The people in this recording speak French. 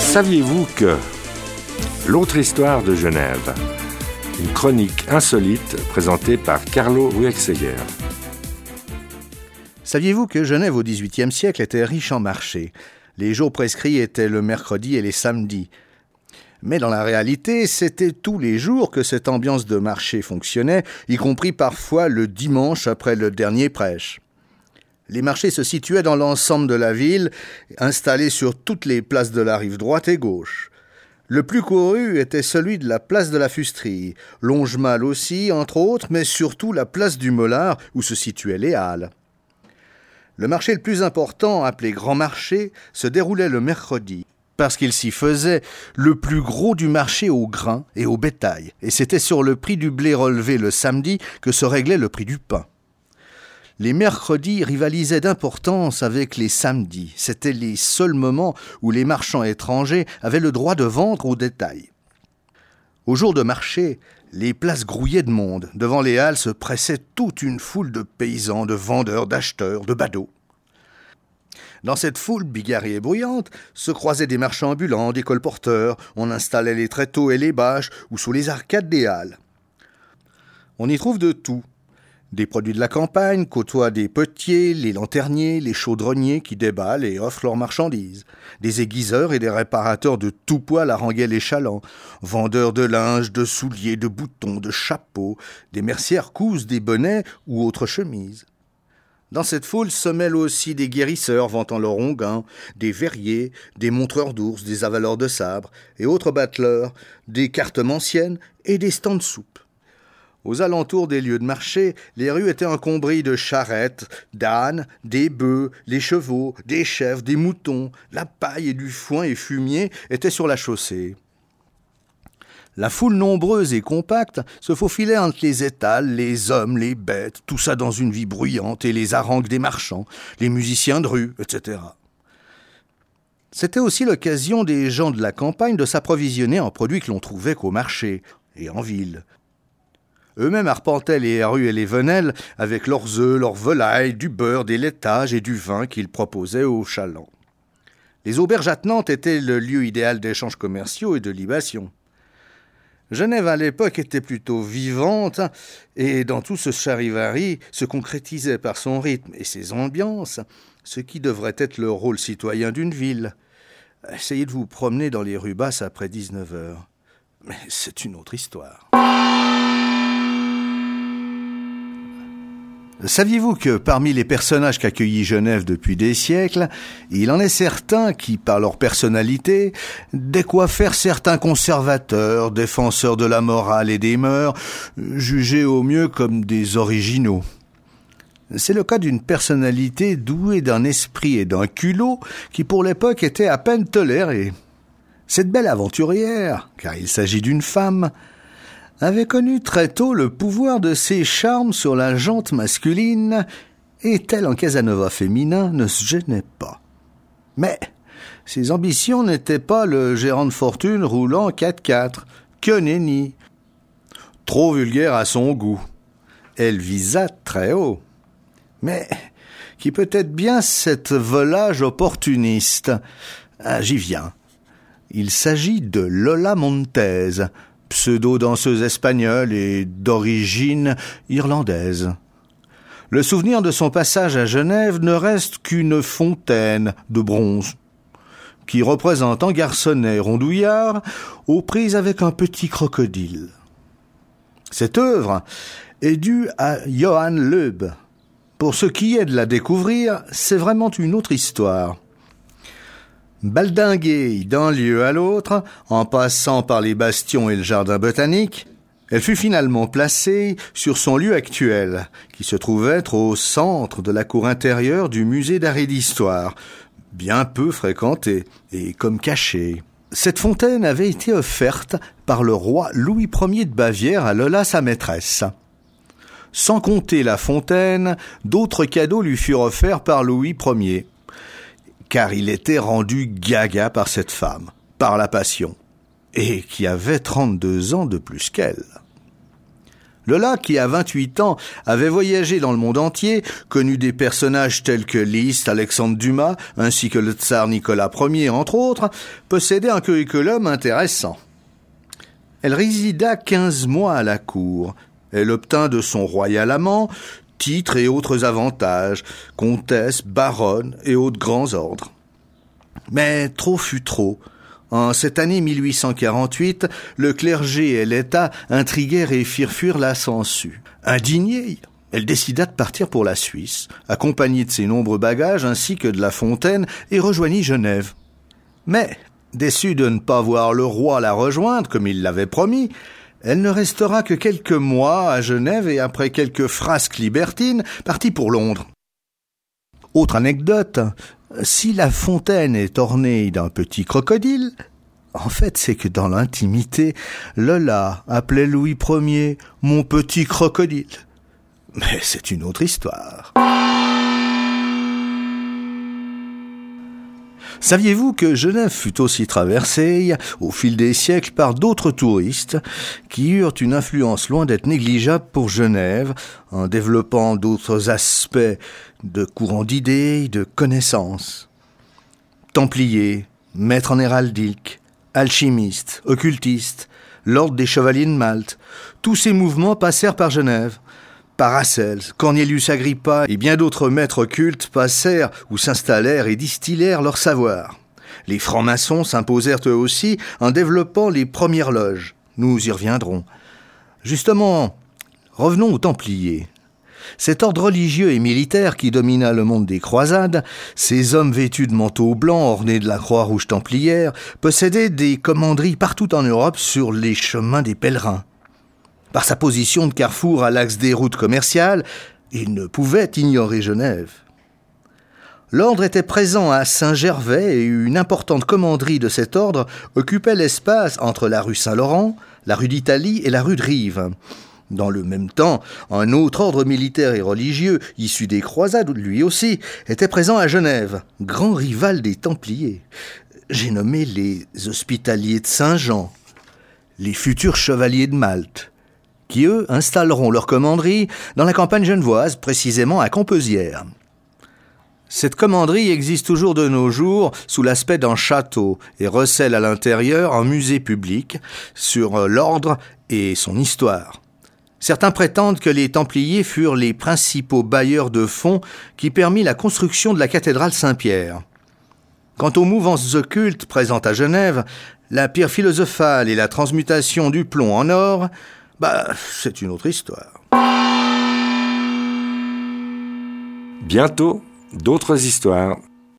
Saviez-vous que l'autre histoire de Genève, une chronique insolite présentée par Carlo Ruexeger. Saviez-vous que Genève au XVIIIe siècle était riche en marchés? Les jours prescrits étaient le mercredi et les samedis. Mais dans la réalité, c'était tous les jours que cette ambiance de marché fonctionnait, y compris parfois le dimanche après le dernier prêche. Les marchés se situaient dans l'ensemble de la ville, installés sur toutes les places de la rive droite et gauche. Le plus couru était celui de la place de la Fusterie, Longemal aussi, entre autres, mais surtout la place du Mollard, où se situaient les halles. Le marché le plus important, appelé Grand Marché, se déroulait le mercredi, parce qu'il s'y faisait le plus gros du marché au grain et au bétail, et c'était sur le prix du blé relevé le samedi que se réglait le prix du pain. Les mercredis rivalisaient d'importance avec les samedis. C'étaient les seuls moments où les marchands étrangers avaient le droit de vendre au détail. Au jour de marché, les places grouillaient de monde. Devant les halles se pressait toute une foule de paysans, de vendeurs, d'acheteurs, de badauds. Dans cette foule bigarrée et bruyante se croisaient des marchands ambulants, des colporteurs. On installait les tréteaux et les bâches ou sous les arcades des halles. On y trouve de tout. Des produits de la campagne côtoient des potiers, les lanterniers, les chaudronniers qui déballent et offrent leurs marchandises. Des aiguiseurs et des réparateurs de tout poil haranguaient les chalands. Vendeurs de linge, de souliers, de boutons, de chapeaux. Des mercières cousent des bonnets ou autres chemises. Dans cette foule se mêlent aussi des guérisseurs vantant leur onguin, des verriers, des montreurs d'ours, des avaleurs de sabres et autres battleurs, des cartomanciennes et des stands de soupe. Aux alentours des lieux de marché, les rues étaient encombrées de charrettes, d'ânes, des bœufs, les chevaux, des chèvres, des moutons. La paille et du foin et fumier étaient sur la chaussée. La foule nombreuse et compacte se faufilait entre les étals, les hommes, les bêtes, tout ça dans une vie bruyante et les harangues des marchands, les musiciens de rue, etc. C'était aussi l'occasion des gens de la campagne de s'approvisionner en produits que l'on trouvait qu'au marché et en ville. Eux-mêmes arpentaient les rues et les venelles avec leurs œufs, leurs volailles, du beurre, des laitages et du vin qu'ils proposaient aux chalands. Les auberges attenantes étaient le lieu idéal d'échanges commerciaux et de libations. Genève à l'époque était plutôt vivante et dans tout ce charivari se concrétisait par son rythme et ses ambiances ce qui devrait être le rôle citoyen d'une ville. Essayez de vous promener dans les rues basses après 19h. Mais c'est une autre histoire. Saviez-vous que parmi les personnages qu'accueillit Genève depuis des siècles, il en est certains qui, par leur personnalité, décoiffèrent certains conservateurs, défenseurs de la morale et des mœurs, jugés au mieux comme des originaux. C'est le cas d'une personnalité douée d'un esprit et d'un culot qui pour l'époque était à peine toléré. Cette belle aventurière, car il s'agit d'une femme, avait connu très tôt le pouvoir de ses charmes sur la gente masculine et, tel un Casanova féminin, ne se gênait pas. Mais ses ambitions n'étaient pas le gérant de fortune roulant 4x4, que nenni. Trop vulgaire à son goût. Elle visa très haut. Mais qui peut être bien cette volage opportuniste? J'y viens. Il s'agit de Lola Montez, pseudo-danseuse espagnole et d'origine irlandaise. Le souvenir de son passage à Genève ne reste qu'une fontaine de bronze qui représente un garçonnet rondouillard aux prises avec un petit crocodile. Cette œuvre est due à Johann Loeb. Pour ce qui est de la découvrir, c'est vraiment une autre histoire. Baldinguée d'un lieu à l'autre, en passant par les bastions et le jardin botanique, elle fut finalement placée sur son lieu actuel, qui se trouve être au centre de la cour intérieure du musée d'art et d'histoire, bien peu fréquenté et comme caché. Cette fontaine avait été offerte par le roi Louis Ier de Bavière à Lola, sa maîtresse. Sans compter la fontaine, d'autres cadeaux lui furent offerts par Louis Ier, car il était rendu gaga par cette femme, par la passion, et qui avait 32 ans de plus qu'elle. Lola, qui à 28 ans avait voyagé dans le monde entier, connu des personnages tels que Liszt, Alexandre Dumas, ainsi que le tsar Nicolas Ier, entre autres, possédait un curriculum intéressant. Elle résida 15 mois à la cour. Elle obtint de son royal amant titres et autres avantages, comtesse, baronne et autres grands ordres. Mais trop fut trop. En cette année 1848, le clergé et l'État intriguèrent et firent fuir la sangsue. Indignée, elle décida de partir pour la Suisse, accompagnée de ses nombreux bagages ainsi que de La Fontaine, et rejoignit Genève. Mais, déçue de ne pas voir le roi la rejoindre, comme il l'avait promis, elle ne restera que quelques mois à Genève et après quelques frasques libertines, partit pour Londres. Autre anecdote, si La Fontaine est ornée d'un petit crocodile, en fait c'est que dans l'intimité, Lola appelait Louis Ier « mon petit crocodile ». Mais c'est une autre histoire. Saviez-vous que Genève fut aussi traversée, au fil des siècles, par d'autres touristes qui eurent une influence loin d'être négligeable pour Genève, en développant d'autres aspects de courants d'idées, de connaissances. Templiers, maîtres en héraldique, alchimistes, occultistes, l'ordre des chevaliers de Malte, tous ces mouvements passèrent par Genève. Paracels, Cornelius Agrippa et bien d'autres maîtres cultes passèrent ou s'installèrent et distillèrent leur savoir. Les francs-maçons s'imposèrent eux aussi en développant les premières loges. Nous y reviendrons. Justement, revenons aux Templiers. Cet ordre religieux et militaire qui domina le monde des croisades, ces hommes vêtus de manteaux blancs ornés de la Croix-Rouge templière, possédaient des commanderies partout en Europe sur les chemins des pèlerins. Par sa position de carrefour à l'axe des routes commerciales, il ne pouvait ignorer Genève. L'ordre était présent à Saint-Gervais et une importante commanderie de cet ordre occupait l'espace entre la rue Saint-Laurent, la rue d'Italie et la rue de Rive. Dans le même temps, un autre ordre militaire et religieux, issu des croisades lui aussi, était présent à Genève, grand rival des Templiers. J'ai nommé les Hospitaliers de Saint-Jean, les futurs chevaliers de Malte, qui, eux, installeront leur commanderie dans la campagne genevoise, précisément à Compesières. Cette commanderie existe toujours de nos jours sous l'aspect d'un château et recèle à l'intérieur un musée public sur l'ordre et son histoire. Certains prétendent que les Templiers furent les principaux bailleurs de fonds qui permit la construction de la cathédrale Saint-Pierre. Quant aux mouvances occultes présentes à Genève, la pierre philosophale et la transmutation du plomb en or, c'est une autre histoire. Bientôt, d'autres histoires.